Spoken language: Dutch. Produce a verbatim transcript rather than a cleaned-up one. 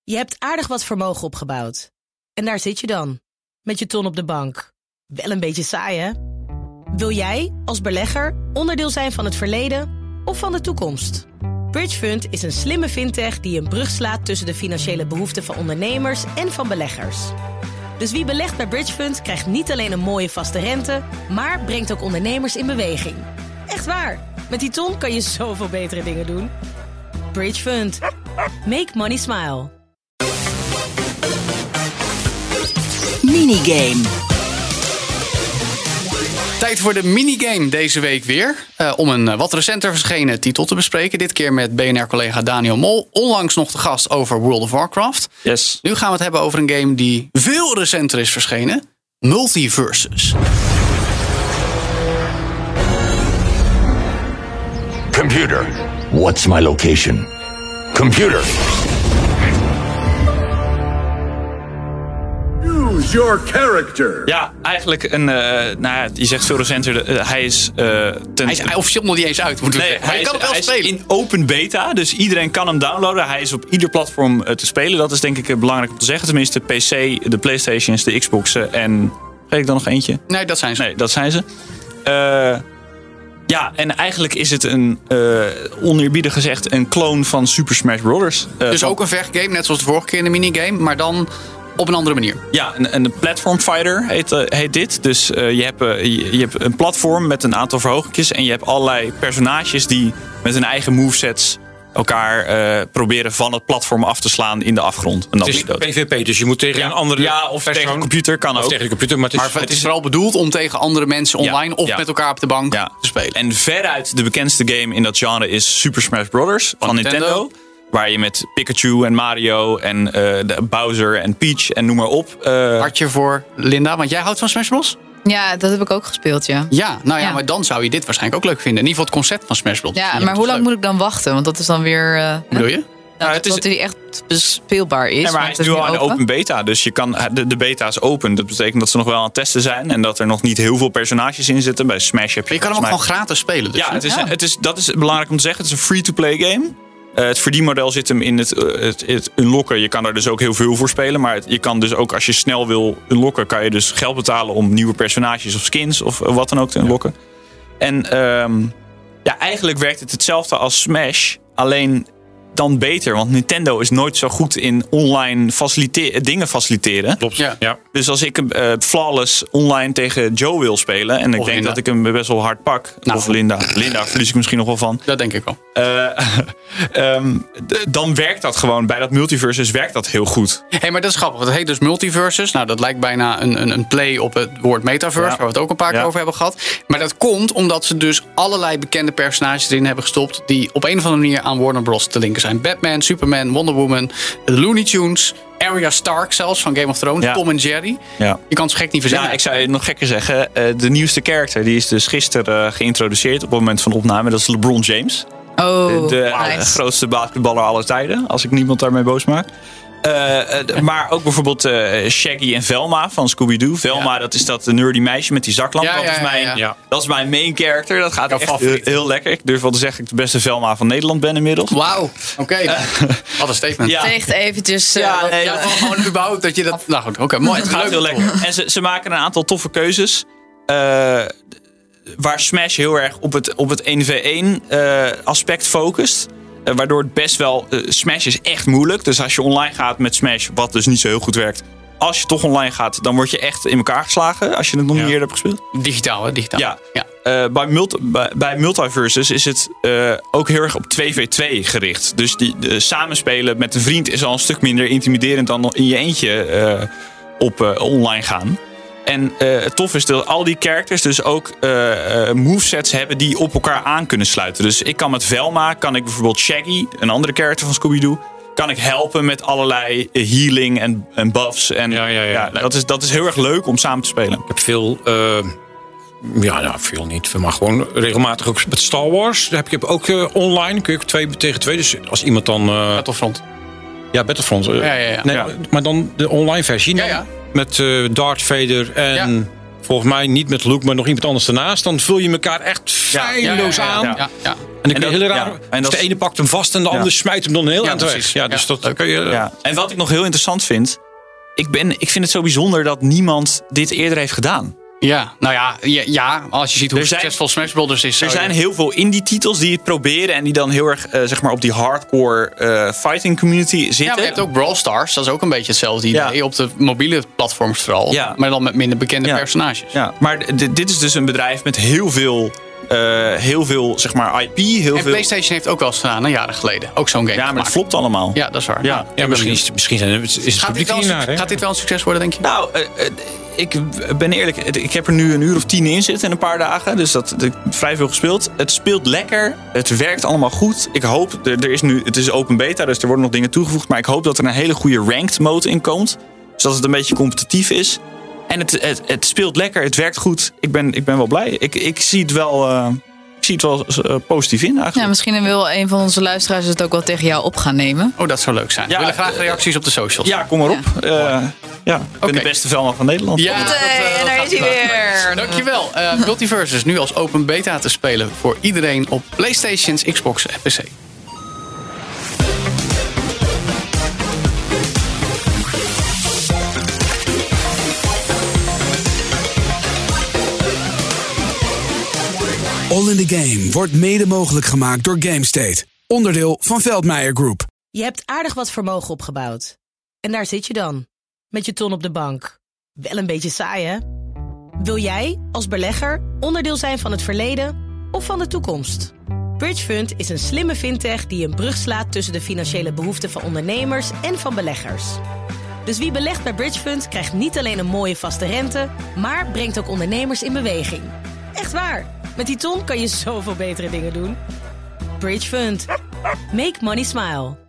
Je hebt aardig wat vermogen opgebouwd. En daar zit je dan, met je ton op de bank. Wel een beetje saai, hè? Wil jij, als belegger, onderdeel zijn van het verleden of van de toekomst? Bridgefund is een slimme fintech die een brug slaat tussen de financiële behoeften van ondernemers en van beleggers. Dus wie belegt bij Bridgefund krijgt niet alleen een mooie vaste rente, maar brengt ook ondernemers in beweging. Echt waar, met die ton kan je zoveel betere dingen doen. Bridgefund. Make money smile. Minigame. Tijd voor de minigame deze week weer. Uh, om een uh, wat recenter verschenen titel te bespreken. Dit keer met B N R-collega Daniel Mol. Onlangs nog de gast over World of Warcraft. Yes. Nu gaan we het hebben over een game die veel recenter is verschenen. Multiversus. Computer, what's my location? Computer. Choose your character. Ja, eigenlijk een... Uh, nou ja, je zegt veel recenter. Uh, hij is... Uh, ten, hij is officieel nog niet eens uit, moeten we nee, zeggen. Maar hij je is, kan het wel hij spelen. Is in open beta, dus iedereen kan hem downloaden. Hij is op ieder platform uh, te spelen. Dat is denk ik uh, belangrijk om te zeggen. Tenminste, de P C, de PlayStations, de Xboxen en... Weet ik dan nog eentje? Nee, dat zijn ze. Nee, dat zijn ze. Uh, ja, en eigenlijk is het een, uh, oneerbiedig gezegd, een clone van Super Smash Bros. Uh, dus van, ook een vechtgame, net zoals de vorige keer in de minigame, maar dan op een andere manier. Ja, een, een platform fighter heet, uh, heet dit. Dus uh, je, hebt, uh, je, je hebt een platform met een aantal verhoogingjes en je hebt allerlei personages die met hun eigen movesets elkaar uh, proberen van het platform af te slaan in de afgrond. En het is PvP, dus je moet tegen ja, een andere ja, of tegen een computer kan of ook. tegen de computer, maar het is, maar het is vooral bedoeld om tegen andere mensen online ja, of ja. met elkaar op de bank ja. te spelen. En veruit de bekendste game in dat genre is Super Smash Bros. van, van Nintendo. Nintendo. Waar je met Pikachu en Mario en uh, de Bowser en Peach en noem maar op. Uh, Hartje voor Linda, want jij houdt van Smash Bros? Ja, dat heb ik ook gespeeld, ja. Ja, nou ja, ja, maar dan zou je dit waarschijnlijk ook leuk vinden. In ieder geval het concept van Smash Bros. Ja, maar hoe lang leuk. moet ik dan wachten? Want dat is dan weer... Uh, Hoe bedoel je? Nou, nou, het is, dat hij echt speelbaar is. Ja, maar hij is nu al een open beta. Dus je kan, de, de beta is open. Dat betekent dat ze nog wel aan het testen zijn. En dat er nog niet heel veel personages in zitten. Bij Smash heb je... Maar je kan hem ook gewoon gratis spelen. Dus ja, het is, ja. Het is, dat is belangrijk om te zeggen. Het is een free-to-play game. Uh, het verdienmodel zit hem in het, uh, het, het unlocken. Je kan er dus ook heel veel voor spelen. Maar het, je kan dus ook, als je snel wil unlocken, kan je dus geld betalen om nieuwe personages of skins of wat dan ook te unlocken. Ja. En um, ja, eigenlijk werkt het hetzelfde als Smash. Alleen dan beter. Want Nintendo is nooit zo goed in online facilite- dingen faciliteren. Klopt. Ja. Ja. Dus als ik hem uh, flawless online tegen Joe wil spelen. En ik of denk Linda. dat ik hem best wel hard pak. Nou, of Linda. Linda verlies ik misschien nog wel van. Dat denk ik wel. Uh, um, d- dan werkt dat gewoon. Bij dat multiversus werkt dat heel goed. Hé, hey, maar dat is grappig. Dat heet dus multiversus. Nou, dat lijkt bijna een, een, een play op het woord metaverse. Ja. Waar we het ook een paar keer Ja. over hebben gehad. Maar dat komt omdat ze dus allerlei bekende personages erin hebben gestopt. Die op een of andere manier aan Warner Bros. Te linken zijn. Batman, Superman, Wonder Woman, de Looney Tunes, Arya Stark zelfs van Game of Thrones, Ja. Tom en Jerry. Ja. Je kan het zo gek niet verzinnen. Ja, ik zou je nog gekker zeggen. Uh, de nieuwste character die is dus gisteren uh, geïntroduceerd op het moment van opname. Dat is LeBron James. Oh, de nice. uh, grootste basketballer aller tijden. Als ik niemand daarmee boos maak. Uh, uh, maar ook bijvoorbeeld uh, Shaggy en Velma van Scooby-Doo. Velma, Ja. dat is dat nerdy meisje met die zaklamp. Ja, dat, ja, is mijn, ja, ja. dat is mijn main character. Dat gaat Jouw echt heel, favoriet. heel lekker. Ik durf wel te zeggen dat ik de beste Velma van Nederland ben inmiddels. Wauw, oké. Okay. Uh, Wat een statement. Ja. Veegt eventjes... Uh, Ja, nee, Ja, gewoon, gewoon überhaupt dat je dat... Nou goed, oké, okay, mooi. Het gaat heel lekker. En ze, ze maken een aantal toffe keuzes. Uh, waar Smash heel erg op het, op het één v één uh, aspect focust. Uh, waardoor het best wel... Uh, Smash is echt moeilijk. Dus als je online gaat met Smash, wat dus niet zo heel goed werkt. Als je toch online gaat, dan word je echt in elkaar geslagen. Als je het nog Ja. niet eerder hebt gespeeld. Digitaal, hè? Digitaal. Ja. ja. Uh, bij, multi, bij, bij Multiversus is het uh, ook heel erg op twee v twee gericht. Dus die, de, samenspelen met een vriend is al een stuk minder intimiderend dan in je eentje uh, op uh, online gaan. En uh, het tof is dat al die characters dus ook uh, uh, movesets hebben die op elkaar aan kunnen sluiten. Dus ik kan met Velma, kan ik bijvoorbeeld Shaggy, een andere character van Scooby-Doo, kan ik helpen met allerlei healing en, en buffs. En Ja, ja, ja. dat, is, dat is heel erg leuk om samen te spelen. Ik heb veel, uh, ja, nou, veel niet, maar gewoon regelmatig ook met Star Wars. Daar heb je ook uh, online, kun je ook twee tegen twee. Dus als iemand dan... Uh, Battlefront. Ja, Battlefront. Uh, Ja, ja, ja. Nee, Ja. Maar dan de online versie. Ja, dan, ja. Met uh, Darth Vader en... Ja. volgens mij niet met Luke, maar nog iemand anders ernaast. Dan vul je elkaar echt feilloos ja, ja, ja, aan. ja, ja, ja. En dan En kun je dat- heel raar. ja, en dat dus de is- ene pakt hem vast en de Ja. ander smijt hem dan heel Ja, aan het weg. precies. Ja, dus Ja, dat leuk. kun je. Ja. En wat ik nog heel interessant vind... Ik, ben, ik vind het zo bijzonder dat niemand dit eerder heeft gedaan. Ja, nou ja, ja, ja, als je ziet hoe Er zijn- succesvol Smash Brothers is. Er zou zijn je- heel veel indie-titels die het proberen... en die dan heel erg eh, zeg maar op die hardcore eh, fighting community zitten. Ja, maar je hebt ook Brawl Stars. Dat is ook een beetje hetzelfde idee. Ja. Op de mobiele platforms vooral. Ja. Maar dan met minder bekende Ja. personages. Ja, maar d- dit is dus een bedrijf met heel veel, eh, heel veel zeg maar, I P. Heel En veel... PlayStation heeft ook wel eens gedaan, een jaren geleden. Ook zo'n game Ja, maar het gemaakt. flopt allemaal. Ja, dat is waar. Ja. Nou, Ja, misschien is, misschien zijn, is het Gaat dit, publiek wel een, hiernaar. suc- hè? gaat dit wel een succes worden, denk je? Nou, eh, eh, ik ben eerlijk. Ik heb er nu een uur of tien in zitten in een paar dagen. Dus dat ik heb vrij veel gespeeld. Het speelt lekker. Het werkt allemaal goed. Ik hoop, er, er is nu, het is open beta, dus er worden nog dingen toegevoegd. Maar ik hoop dat er een hele goede ranked mode in komt. Zodat het een beetje competitief is. En het, het, het speelt lekker. Het werkt goed. Ik ben, ik ben wel blij. Ik, ik zie het wel, uh, ik zie het wel uh, positief in eigenlijk. Ja, misschien wil een van onze luisteraars het ook wel tegen jou op gaan nemen. Oh, dat zou leuk zijn. Ja, We willen graag eh, reacties op de socials. Ja, kom maar op. Ja, uh, ja ik ben Oké. de beste velman van Nederland. Ja, dat, Hey, eh, en dat daar gaat is hij wel. weer. Dankjewel. Uh, Multiversus nu als open beta te spelen voor iedereen op PlayStations, Xbox en P C. All in the Game wordt mede mogelijk gemaakt door GameState. Onderdeel van Veldmeijer Group. Je hebt aardig wat vermogen opgebouwd. En daar zit je dan, met je ton op de bank. Wel een beetje saai, hè? Wil jij, als belegger, onderdeel zijn van het verleden of van de toekomst? Bridgefund is een slimme fintech die een brug slaat tussen de financiële behoeften van ondernemers en van beleggers. Dus wie belegt bij Bridgefund krijgt niet alleen een mooie vaste rente, maar brengt ook ondernemers in beweging. Echt waar, met die ton kan je zoveel betere dingen doen. Bridgefund. Make money smile.